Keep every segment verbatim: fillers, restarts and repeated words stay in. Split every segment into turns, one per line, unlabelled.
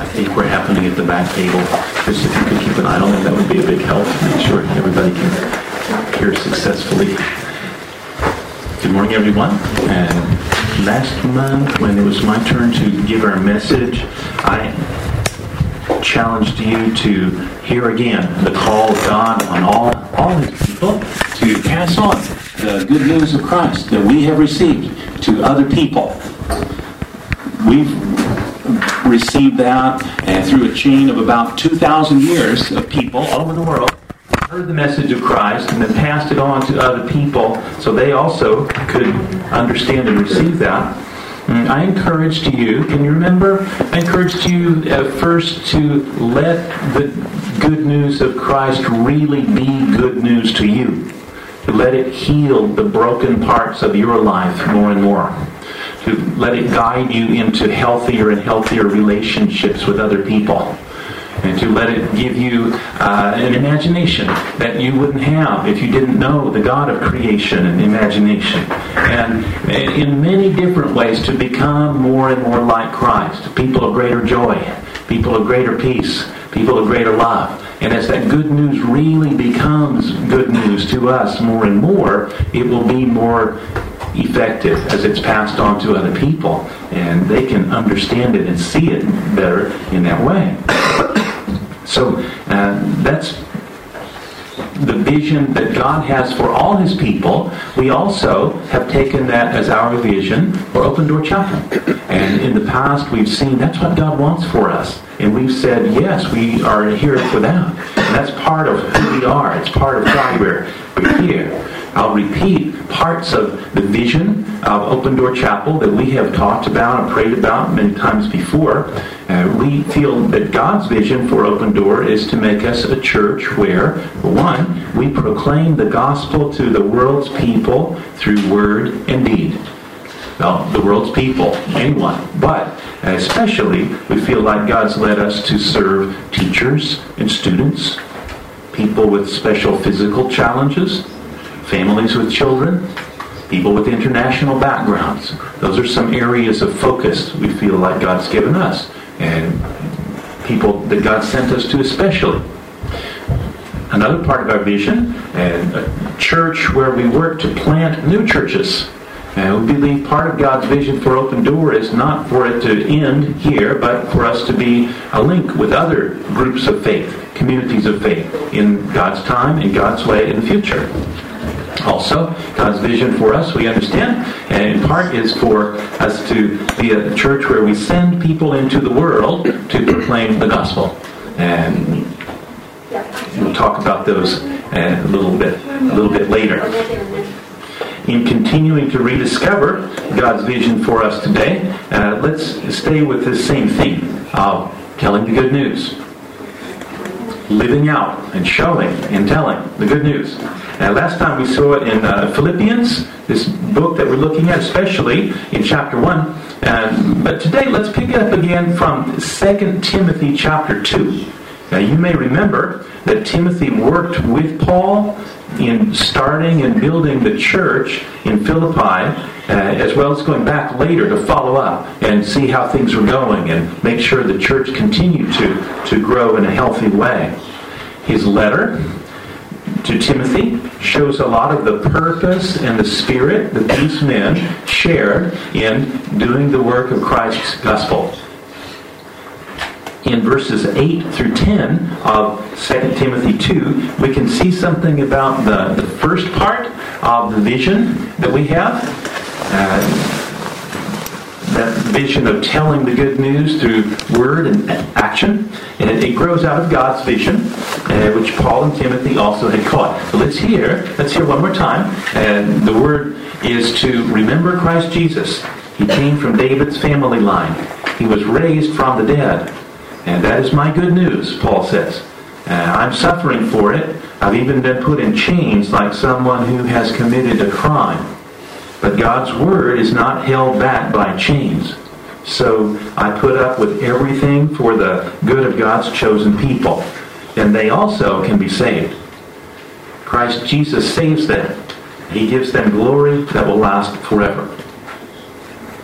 I think we're happening at the back table. Just if you could keep an eye on them, that would be a big help. Make sure everybody can hear successfully. Good morning, everyone. And last month, when it was my turn to give our message, I challenged you to hear again the call of God on all, all His people to pass on the good news of Christ that we have received to other people. We've received that and through a chain of about two thousand years of people all over the world heard the message of Christ and then passed it on to other people so they also could understand and receive that. And I encouraged you, can you remember? I encouraged you at first to let the good news of Christ really be good news to you. To let it heal the broken parts of your life more and more. To let it guide you into healthier and healthier relationships with other people. And to let it give you uh, an imagination that you wouldn't have if you didn't know the God of creation and imagination. And in many different ways to become more and more like Christ. People of greater joy. People of greater peace. People of greater love. And as that good news really becomes good news to us more and more, it will be more effective as it's passed on to other people. And they can understand it and see it better in that way. So uh, that's the vision that God has for all His people. We also have taken that as our vision for Open Door Chapel. And in the past we've seen that's what God wants for us. And we've said, yes, we are here for that. And that's part of who we are. It's part of why we're, we're here. I'll repeat parts of the vision of Open Door Chapel that we have talked about and prayed about many times before. Uh, we feel that God's vision for Open Door is to make us a church where, one, we proclaim the gospel to the world's people through word and deed. Well, the world's people, anyone, but especially we feel like God's led us to serve teachers and students, people with special physical challenges, families with children, people with international backgrounds. Those are some areas of focus we feel like God's given us, and people that God sent us to especially. Another part of our vision, and a church where we work to plant new churches. And we believe part of God's vision for Open Door is not for it to end here, but for us to be a link with other groups of faith, communities of faith, in God's time, in God's way, in the future. Also, God's vision for us, we understand, and in part is for us to be a church where we send people into the world to proclaim the gospel. And we'll talk about those a little bit, a little bit later. In continuing to rediscover God's vision for us today, uh, let's stay with this same theme of telling the good news. Living out and showing and telling the good news. Uh, last time we saw it in uh, Philippians, this book that we're looking at, especially in chapter one. Um, but today let's pick it up again from Second Timothy chapter two. Now you may remember that Timothy worked with Paul in starting and building the church in Philippi, uh, as well as going back later to follow up and see how things were going and make sure the church continued to, to grow in a healthy way. His letter to Timothy shows a lot of the purpose and the spirit that these men shared in doing the work of Christ's gospel. In verses eight through ten of Second Timothy two, we can see something about the, the first part of the vision that we have. Uh, that vision of telling the good news through word and action. And it, it grows out of God's vision, uh, which Paul and Timothy also had caught. So let's hear, let's hear one more time. And the word is to remember Christ Jesus. He came from David's family line. He was raised from the dead. And that is my good news, Paul says. Uh, I'm suffering for it. I've even been put in chains like someone who has committed a crime. But God's word is not held back by chains. So I put up with everything for the good of God's chosen people. And they also can be saved. Christ Jesus saves them. He gives them glory that will last forever.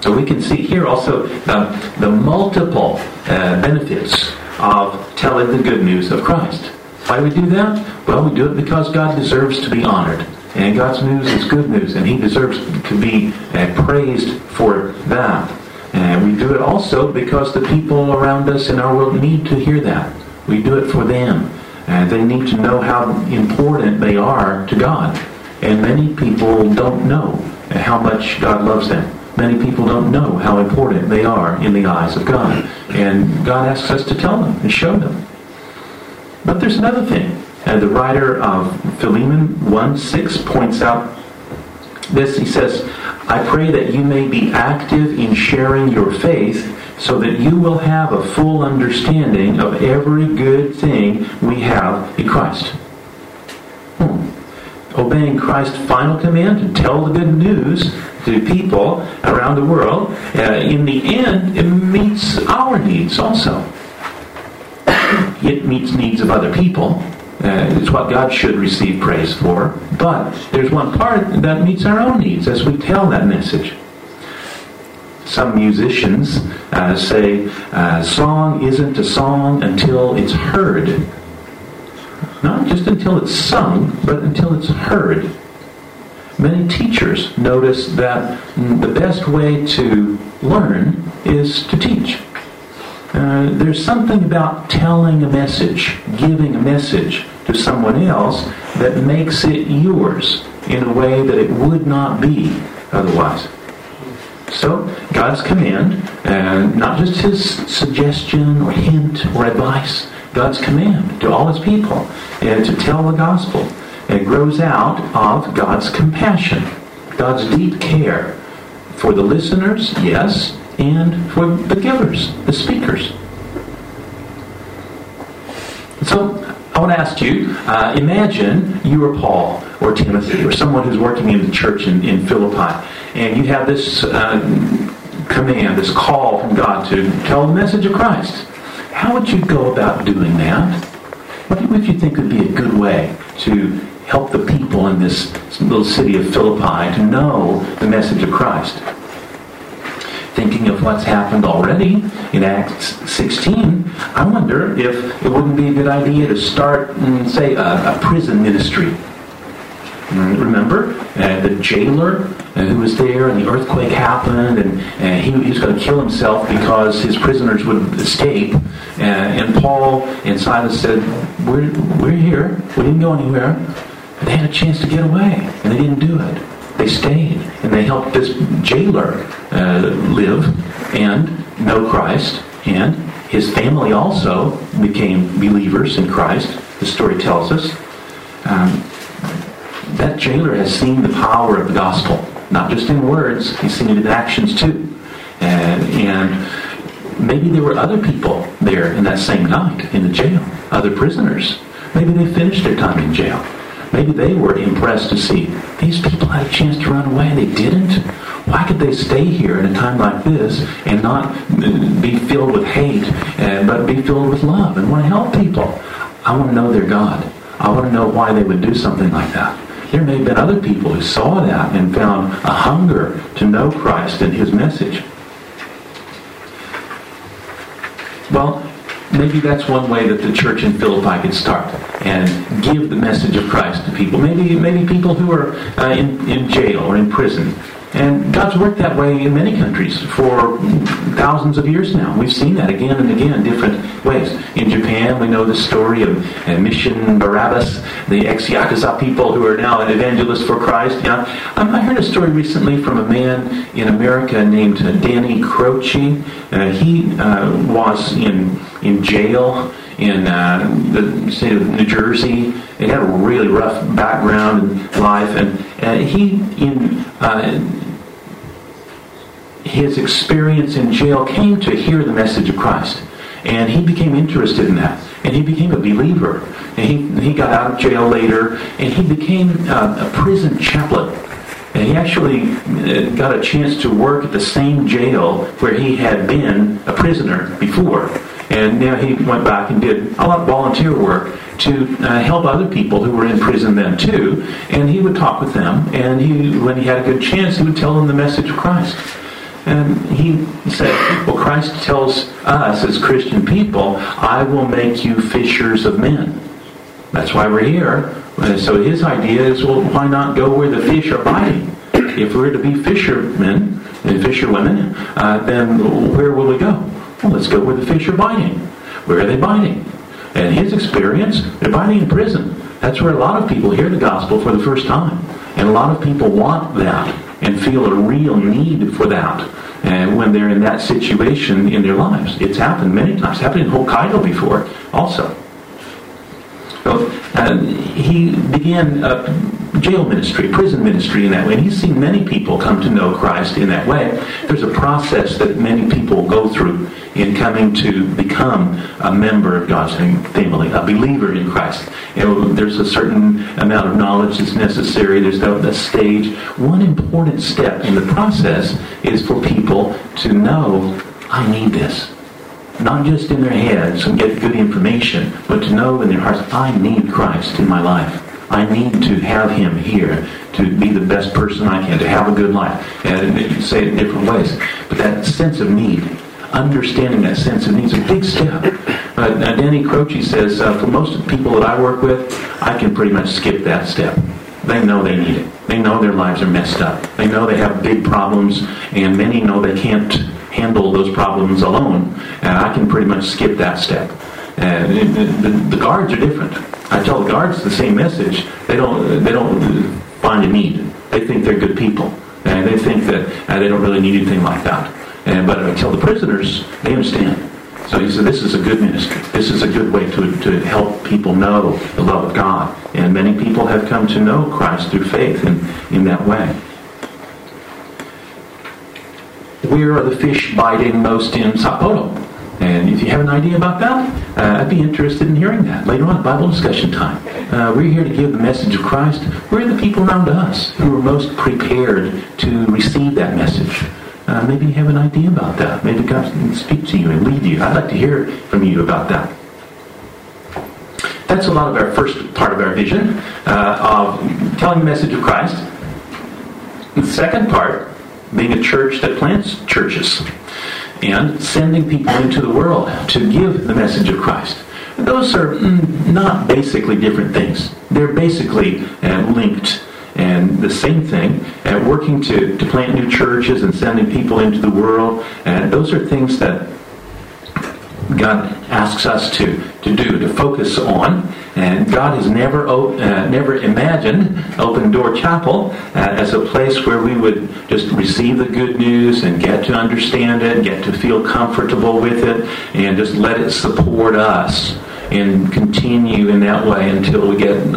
So we can see here also uh, the multiple uh, benefits of telling the good news of Christ. Why do we do that? Well, we do it because God deserves to be honored. And God's news is good news, and He deserves to be uh, praised for that. And we do it also because the people around us in our world need to hear that. We do it for them. And they need to know how important they are to God. And many people don't know how much God loves them. Many people don't know how important they are in the eyes of God. And God asks us to tell them and show them. But there's another thing. Uh, the writer of Philemon one six points out this. He says, I pray that you may be active in sharing your faith so that you will have a full understanding of every good thing we have in Christ. Hmm. Obeying Christ's final command to tell the good news to people around the world, uh, in the end, it meets our needs also. It meets needs of other people. Uh, it's what God should receive praise for. But there's one part that meets our own needs as we tell that message. Some musicians uh, say, uh, song isn't a song until it's heard. Not just until it's sung, but until it's heard. Many teachers notice that the best way to learn is to teach. Uh, there's something about telling a message, giving a message to someone else that makes it yours in a way that it would not be otherwise. So, God's command, uh, not just His suggestion or hint or advice, God's command to all His people and to tell the gospel. It grows out of God's compassion, God's deep care for the listeners, yes, and for the givers, the speakers. So, I want to ask you, uh, imagine you are Paul or Timothy or someone who's working in the church in, in Philippi, and you have this uh, command, this call from God to tell the message of Christ. How would you go about doing that? What would you think would be a good way to help the people in this little city of Philippi to know the message of Christ? Thinking of what's happened already in Acts sixteen, I wonder if it wouldn't be a good idea to start, say, a, a prison ministry. Remember, uh, the jailer uh, who was there, and the earthquake happened, and uh, he, he was going to kill himself because his prisoners would escape. Uh, and Paul and Silas said, we're, we're here. We didn't go anywhere. And they had a chance to get away, and they didn't do it. They stayed, and they helped this jailer uh, live and know Christ, and his family also became believers in Christ. The story tells us. Um, that jailer has seen the power of the gospel, not just in words, he's seen it in actions too. And, and maybe there were other people there in that same night in the jail, other prisoners. Maybe they finished their time in jail. Maybe they were impressed to see these people had a chance to run away. They didn't. Why could they stay here in a time like this and not be filled with hate, uh, but be filled with love and want to help people? I want to know their God. I want to know why they would do something like that. There may have been other people who saw that and found a hunger to know Christ and His message. Well, maybe that's one way that the church in Philippi could start and give the message of Christ to people. Maybe maybe people who are uh, in, in jail or in prison. And God's worked that way in many countries for thousands of years now. We've seen that again and again in different ways. In Japan, we know the story of uh, Mission Barabbas, the ex-Yakuza people who are now an evangelist for Christ. You know, um, I heard a story recently from a man in America named uh, Danny Croce. Uh, he uh, was in in jail in uh, the state of New Jersey. He had a really rough background in life, and uh, he in uh, his experience in jail came to hear the message of Christ, and he became interested in that, and he became a believer. And he he got out of jail later, and he became uh, a prison chaplain. And he actually got a chance to work at the same jail where he had been a prisoner before. And now he went back and did a lot of volunteer work to uh, help other people who were in prison then too. And he would talk with them, and he, when he had a good chance, he would tell them the message of Christ. And he said, well, Christ tells us as Christian people, I will make you fishers of men. That's why we're here. And so his idea is, well, why not go where the fish are biting? If we're to be fishermen and fisherwomen, uh, then where will we go? Well, let's go where the fish are biting. Where are they biting? And his experience, they're biting in prison. That's where a lot of people hear the gospel for the first time. And a lot of people want that and feel a real need for that. And when they're in that situation in their lives, it's happened many times. It's happened in Hokkaido before also. So, uh, he began a jail ministry, prison ministry in that way. And he's seen many people come to know Christ in that way. There's a process that many people go through in coming to become a member of God's family, a believer in Christ. And there's a certain amount of knowledge that's necessary. There's a stage. One important step in the process is for people to know, I need this. Not just in their heads and get good information, but to know in their hearts, I need Christ in my life. I need to have him here to be the best person I can, to have a good life. And you say it in different ways. But that sense of need, understanding that sense of need is a big step. Uh, Danny Croce says, uh, for most of the people that I work with, I can pretty much skip that step. They know they need it. They know their lives are messed up. They know they have big problems, and many know they can't handle those problems alone. And I can pretty much skip that step. And the, the, the guards are different. I tell the guards the same message. They don't they don't find a need. They think they're good people, and they think that uh, they don't really need anything like that. And but I tell the prisoners, they understand. So he said, this is a good ministry. This is a good way to to help people know the love of God. And many people have come to know Christ through faith in, in that way. Where are the fish biting most in Sapporo? And if you have an idea about that, uh, I'd be interested in hearing that later on at Bible discussion time. Uh, we're here to give the message of Christ. Where are the people around us who are most prepared to receive that message? Uh, maybe you have an idea about that. Maybe God can speak to you and lead you. I'd like to hear from you about that. That's a lot of our first part of our vision uh, of telling the message of Christ. The second part, being a church that plants churches and sending people into the world to give the message of Christ. Those are mm, not basically different things. They're basically uh, linked and the same thing. Uh, working to, to plant new churches and sending people into the world, and those are things that God asks us to, to do, to focus on. And God has never uh, never imagined Open Door Chapel uh, as a place where we would just receive the good news and get to understand it, get to feel comfortable with it, and just let it support us and continue in that way until we get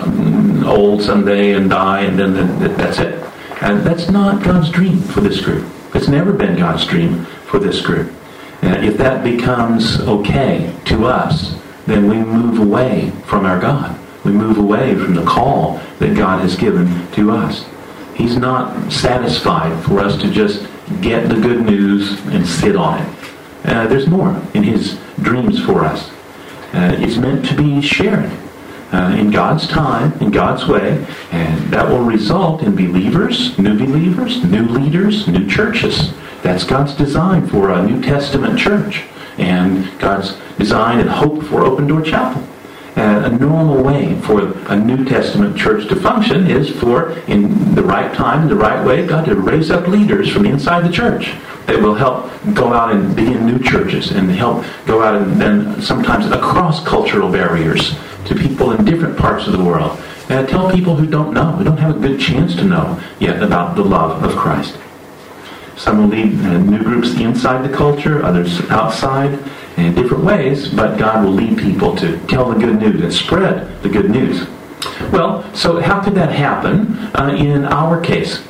old someday and die, and then that's it. And that's not God's dream for this group. It's never been God's dream for this group. And if that becomes okay to us, then we move away from our God. We move away from the call that God has given to us. He's not satisfied for us to just get the good news and sit on it. Uh, there's more in His dreams for us. Uh, it's meant to be shared uh, in God's time, in God's way, and that will result in believers, new believers, new leaders, new churches. That's God's design for a New Testament church, and God's design and hope for Open Door Chapel. Uh, a normal way for a New Testament church to function is for, in the right time, in the right way, God to raise up leaders from inside the church that will help go out and begin new churches and help go out and then sometimes across cultural barriers to people in different parts of the world. And tell people who don't know, who don't have a good chance to know yet about the love of Christ. Some will lead uh, new groups inside the culture, others outside, in different ways, but God will lead people to tell the good news and spread the good news. Well, so how could that happen uh, in our case?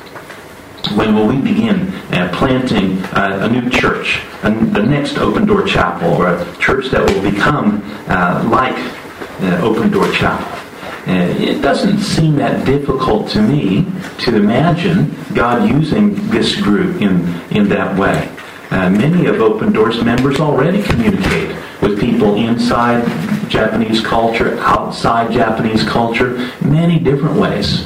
When will we begin uh, planting uh, a new church, a, the next Open Door Chapel, or a church that will become uh, like uh, Open Door Chapel? Uh, it doesn't seem that difficult to me to imagine God using this group in, in that way. Uh, many of Open Doors members already communicate with people inside Japanese culture, outside Japanese culture, many different ways.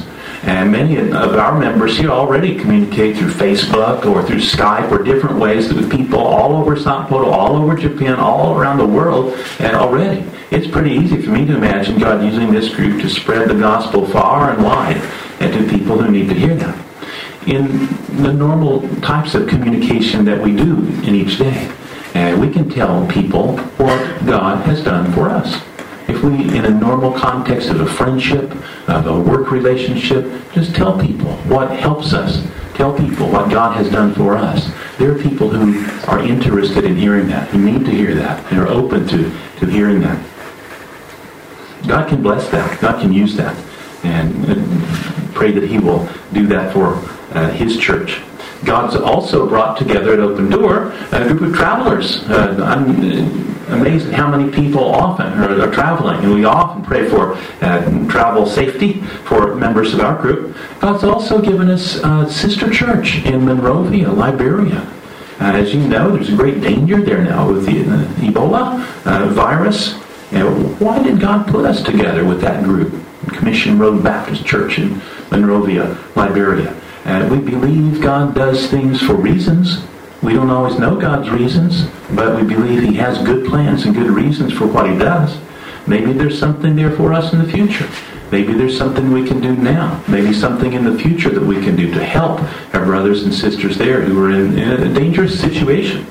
And many of our members here already communicate through Facebook or through Skype or different ways with people all over Sapporo, all over Japan, all around the world, and already. It's pretty easy for me to imagine God using this group to spread the gospel far and wide and to people who need to hear that. In the normal types of communication that we do in each day, and we can tell people what God has done for us. If we, in a normal context of a friendship, of a work relationship, just tell people what helps us. Tell people what God has done for us. There are people who are interested in hearing that, who need to hear that, and are open to, to hearing that. God can bless that. God can use that. And pray that He will do that for uh, His church. God's also brought together at Open Door a group of travelers. Uh, I'm amazed at how many people often are, are traveling. And we often pray for uh, travel safety for members of our group. God's also given us a sister church in Monrovia, Liberia. Uh, as you know, there's a great danger there now with the uh, Ebola uh, virus. And why did God put us together with that group? Commission Road Baptist Church in Monrovia, Liberia. And we believe God does things for reasons. We don't always know God's reasons, but we believe He has good plans and good reasons for what He does. Maybe there's something there for us in the future. Maybe there's something we can do now. Maybe something in the future that we can do to help our brothers and sisters there who are in, in a dangerous situation.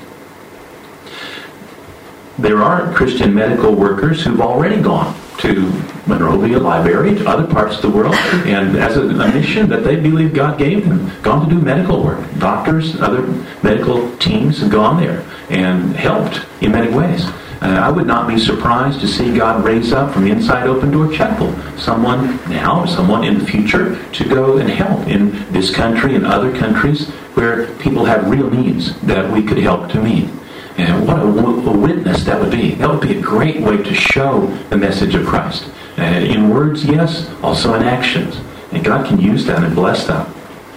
There are Christian medical workers who've already gone to Monrovia, Liberia, to other parts of the world, and as a, a mission that they believe God gave them, gone to do medical work. Doctors, other medical teams have gone there and helped in many ways. Uh, I would not be surprised to see God raise up from inside Open Door Chapel someone now or someone in the future to go and help in this country and other countries where people have real needs that we could help to meet. And what a, a witness that would be. That would be a great way to show the message of Christ. Uh, in words, yes, also in actions. And God can use that and bless that.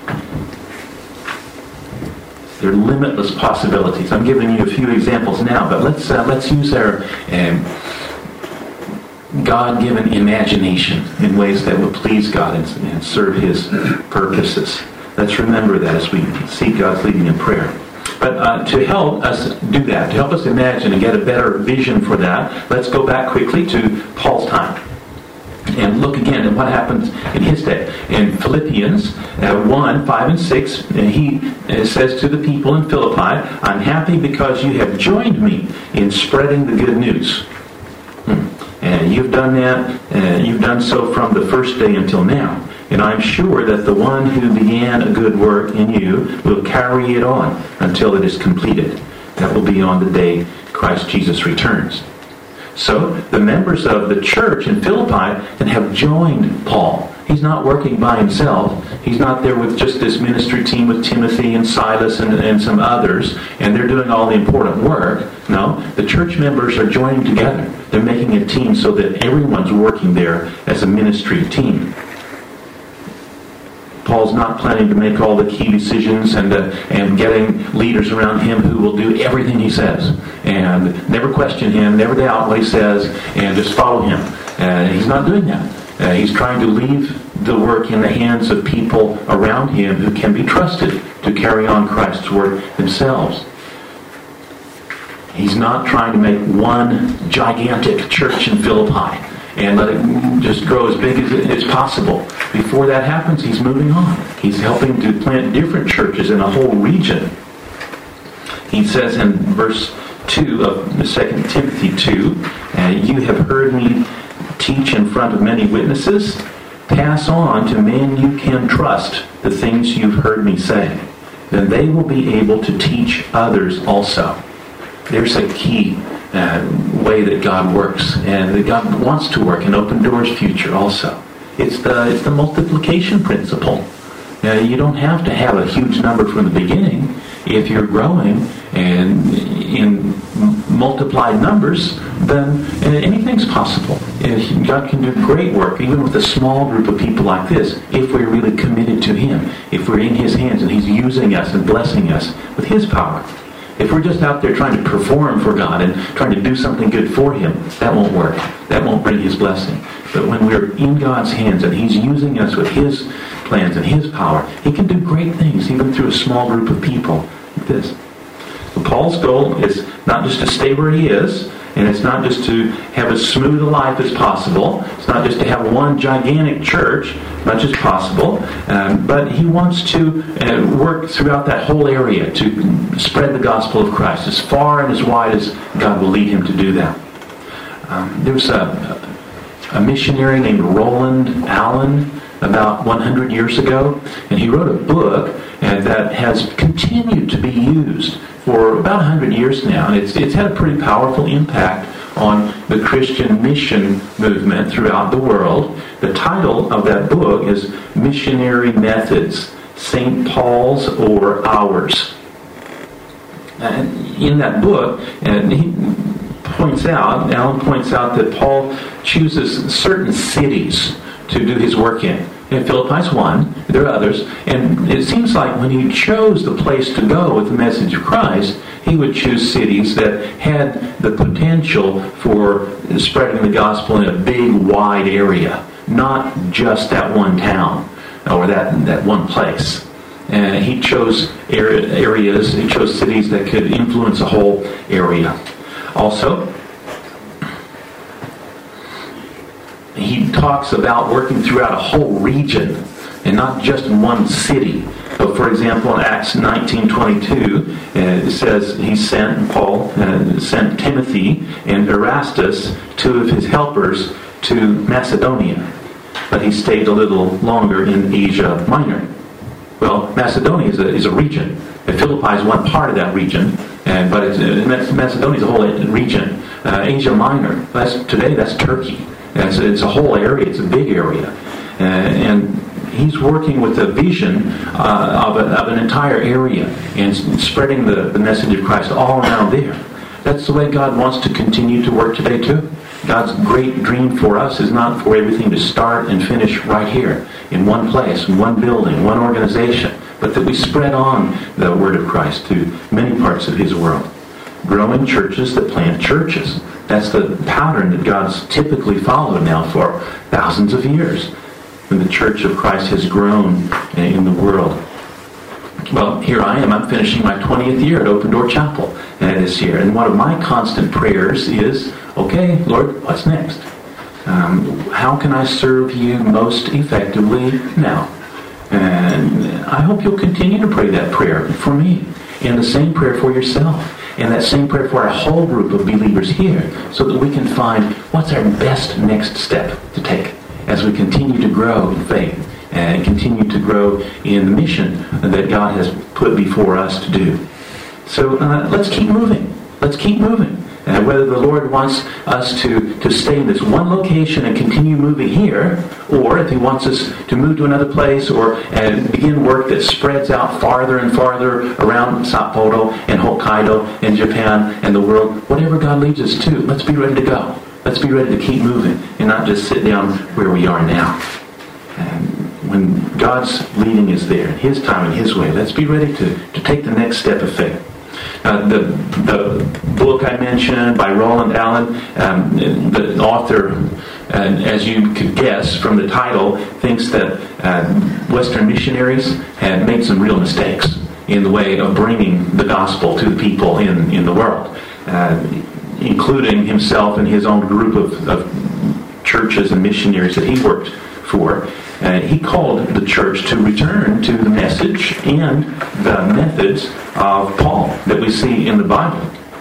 There are limitless possibilities. I'm giving you a few examples now, but let's uh, let's use our um, God-given imagination in ways that will please God and, and serve His purposes. Let's remember that as we seek God's leading in prayer. But uh, to help us do that, to help us imagine and get a better vision for that, let's go back quickly to Paul's time and look again at what happens in his day. In Philippians uh, one, five, and six, uh, he uh, says to the people in Philippi, I'm happy because you have joined me in spreading the good news. Hmm. And you've done that, uh, you've done so from the first day until now. And I'm sure that the one who began a good work in you will carry it on until it is completed. That will be on the day Christ Jesus returns. So the members of the church in Philippi then have joined Paul. He's not working by himself. He's not there with just this ministry team with Timothy and Silas and, and some others, and they're doing all the important work. No, the church members are joining together. They're making a team so that everyone's working there as a ministry team. Paul's not planning to make all the key decisions and uh, and getting leaders around him who will do everything he says and never question him, never doubt what he says, and just follow him. Uh, he's not doing that. Uh, he's trying to leave the work in the hands of people around him who can be trusted to carry on Christ's work themselves. He's not trying to make one gigantic church in Philippi and let it just grow as big as, as possible. Before that happens, he's moving on. He's helping to plant different churches in a whole region. He says in verse two of Second Timothy two, uh, you have heard me teach in front of many witnesses. Pass on to men you can trust the things you've heard me say. Then they will be able to teach others also. There's a key Uh, way that God works, and that God wants to work in Open Doors' future also. It's the it's the multiplication principle. Uh, you don't have to have a huge number from the beginning. If you're growing and in multiplied numbers, then anything's possible. And God can do great work, even with a small group of people like this, if we're really committed to Him, if we're in His hands and He's using us and blessing us with His power. If we're just out there trying to perform for God and trying to do something good for Him, that won't work. That won't bring His blessing. But when we're in God's hands and He's using us with His plans and His power, He can do great things, even through a small group of people like this. So Paul's goal is not just to stay where he is, and it's not just to have as smooth a life as possible. It's not just to have one gigantic church, much as possible. Um, but he wants to uh, work throughout that whole area to spread the gospel of Christ as far and as wide as God will lead him to do that. Um, there's a, a missionary named Roland Allen about one hundred years ago, and he wrote a book uh, that has continued to be used for about one hundred years now, and it's it's had a pretty powerful impact on the Christian mission movement throughout the world. The title of that book is Missionary Methods, Saint Paul's or Ours. And in that book, and he points out, Allen points out that Paul chooses certain cities to do his work in. And Philippi's one, there are others, and it seems like when he chose the place to go with the message of Christ, he would choose cities that had the potential for spreading the gospel in a big, wide area, not just that one town or that, that one place. And he chose area, areas, he chose cities that could influence a whole area. Also, he talks about working throughout a whole region and not just one city. So, for example, in Acts nineteen twenty-two, uh, it says he sent, Paul uh, sent Timothy and Erastus, two of his helpers, to Macedonia. But he stayed a little longer in Asia Minor. Well, Macedonia is a, is a region. And Philippi is one part of that region, and but it's, uh, Macedonia is a whole region. Uh, Asia Minor, that's, today that's Turkey. It's, it's a whole area. It's a big area. Uh, and he's working with a vision uh, of, a, of an entire area and spreading the, the message of Christ all around there. That's the way God wants to continue to work today too. God's great dream for us is not for everything to start and finish right here in one place, in one building, one organization, but that we spread on the word of Christ to many parts of His world. Growing churches that plant churches. That's the pattern that God's typically followed now for thousands of years, when the Church of Christ has grown in the world. Well, here I am. I'm finishing my twentieth year at Open Door Chapel uh, this year. And one of my constant prayers is, okay, Lord, what's next? Um, how can I serve you most effectively now? And I hope you'll continue to pray that prayer for me, and the same prayer for yourself. And that same prayer for our whole group of believers here, so that we can find what's our best next step to take as we continue to grow in faith and continue to grow in the mission that God has put before us to do. So uh, let's keep moving. Let's keep moving. Uh, whether the Lord wants us to, to stay in this one location and continue moving here, or if He wants us to move to another place or uh, begin work that spreads out farther and farther around Sapporo and Hokkaido and Japan and the world, whatever God leads us to, let's be ready to go. Let's be ready to keep moving and not just sit down where we are now. And when God's leading is there, His time and His way, let's be ready to, to take the next step of faith. Uh, the, the book I mentioned by Roland Allen, um, the author, uh, as you could guess from the title, thinks that uh, Western missionaries had made some real mistakes in the way of bringing the gospel to the people in, in the world, uh, including himself and his own group of, of churches and missionaries that he worked for. Uh, he called the church to return to the message and the methods of Paul that we see in the Bible.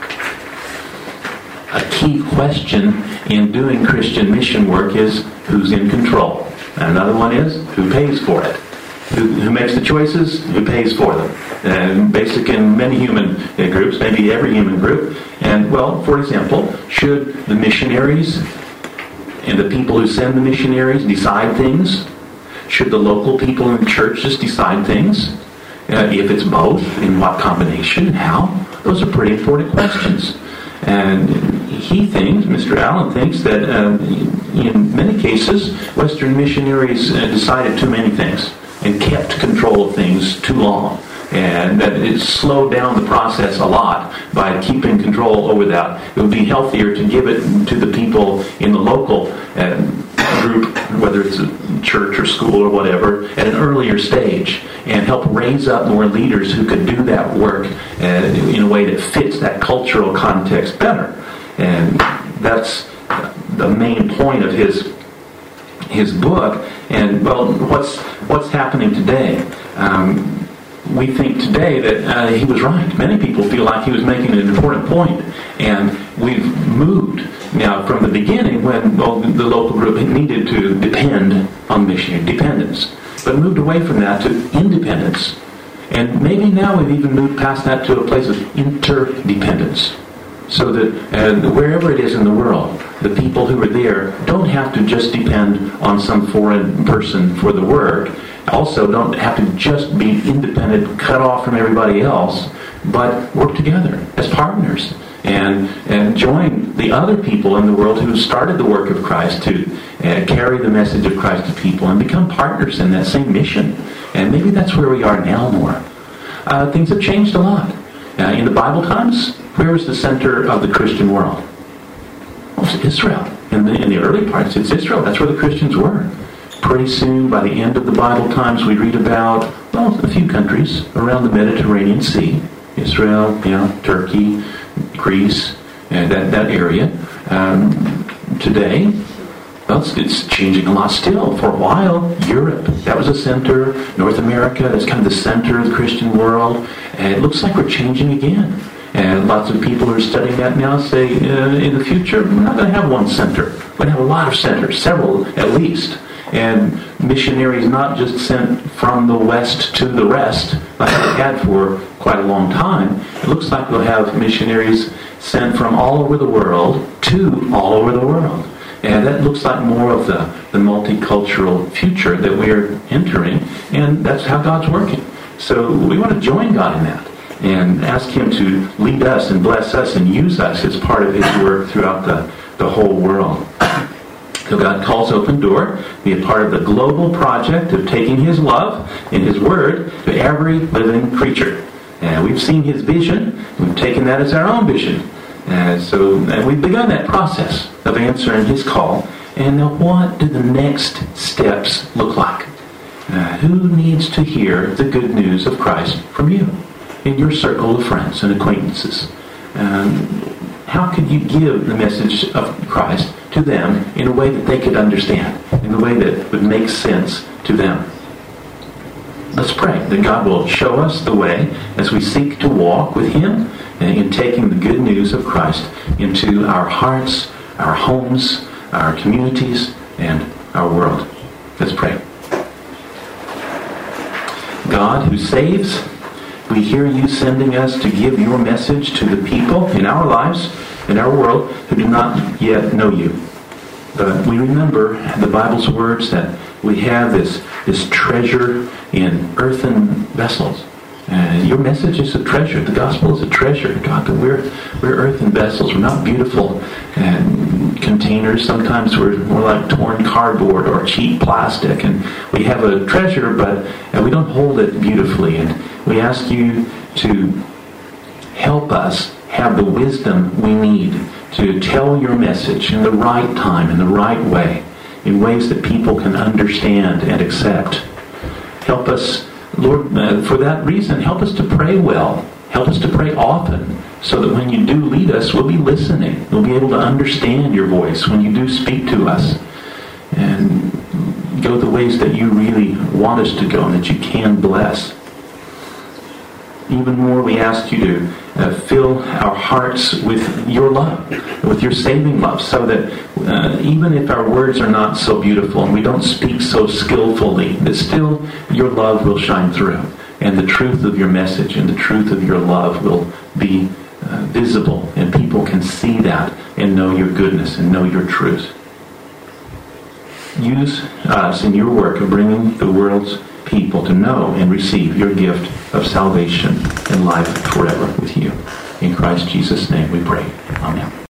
A key question in doing Christian mission work is who's in control. And another one is who pays for it. Who, who makes the choices, who pays for them. And basic in many human groups, maybe every human group. And, well, for example, should the missionaries and the people who send the missionaries decide things? Should the local people in the churches decide things? Uh, if it's both, in what combination and how? Those are pretty important questions. And he thinks, Mister Allen thinks, that uh, in many cases, Western missionaries uh, decided too many things and kept control of things too long. And that it slowed down the process a lot by keeping control over that. It would be healthier to give it to the people in the local uh, group, whether it's a church or school or whatever at an earlier stage and help raise up more leaders who could do that work uh, in a way that fits that cultural context better. And that's the main point of his his book. And, well, what's what's happening today? Um, we think today that uh, he was right. Many people feel like he was making an important point. And we've moved now from the beginning when well, the local group needed to depend on missionary dependence, but moved away from that to independence. And maybe now we've even moved past that to a place of interdependence. So that uh, wherever it is in the world, the people who are there don't have to just depend on some foreign person for the work. Also don't have to just be independent, cut off from everybody else, but work together as partners and, and join the other people in the world who started the work of Christ to uh, carry the message of Christ to people and become partners in that same mission. And maybe that's where we are now more. Uh, things have changed a lot. Uh, in the Bible times, where was the center of the Christian world? Well, it's Israel. In the, in the early parts, it's Israel. That's where the Christians were. Pretty soon, by the end of the Bible times, we read about, well, a few countries around the Mediterranean Sea. Israel, you know, Turkey, Greece, and that, that area. Um, today, well, it's, it's changing a lot still. For a while, Europe, that was a center. North America, that's kind of the center of the Christian world. And it looks like we're changing again. And lots of people who are studying that now say, uh, in the future, we're not going to have one center. We're going to have a lot of centers, several at least. And missionaries not just sent from the west to the rest, like we had for quite a long time. It looks like we'll have missionaries sent from all over the world to all over the world. And that looks like more of the, the multicultural future that we're entering. And that's how God's working. So we want to join God in that and ask Him to lead us and bless us and use us as part of His work throughout the, the whole world. So God calls Open Door, be a part of the global project of taking His love and His Word to every living creature. And we've seen His vision. We've taken that as our own vision. And so and we've begun that process of answering His call. And now what do the next steps look like? Uh, who needs to hear the good news of Christ from you in your circle of friends and acquaintances? Um, how could you give the message of Christ to them in a way that they could understand, in a way that would make sense to them? Let's pray that God will show us the way as we seek to walk with Him in taking the good news of Christ into our hearts, our homes, our communities, and our world. Let's pray. God who saves, we hear You sending us to give Your message to the people in our lives, in our world, who do not yet know You. But we remember the Bible's words that we have this, this treasure in earthen vessels. And Your message is a treasure. The gospel is a treasure. God, that we're, we're earthen vessels. We're not beautiful and containers. Sometimes we're more like torn cardboard or cheap plastic. And we have a treasure, but and we don't hold it beautifully. And we ask You to help us have the wisdom we need to tell Your message in the right time, in the right way, in ways that people can understand and accept. Help us, Lord, uh, for that reason, help us to pray well. Help us to pray often, so that when You do lead us, we'll be listening. We'll be able to understand Your voice when You do speak to us. And go the ways that You really want us to go and that You can bless. Even more, we ask You to uh, fill our hearts with Your love, with Your saving love, so that uh, even if our words are not so beautiful and we don't speak so skillfully, that still Your love will shine through. And the truth of Your message and the truth of Your love will be uh, visible, and people can see that and know Your goodness and know Your truth. Use us in Your work of bringing the world's people to know and receive Your gift of salvation and life forever with You. In Christ Jesus' name we pray. Amen.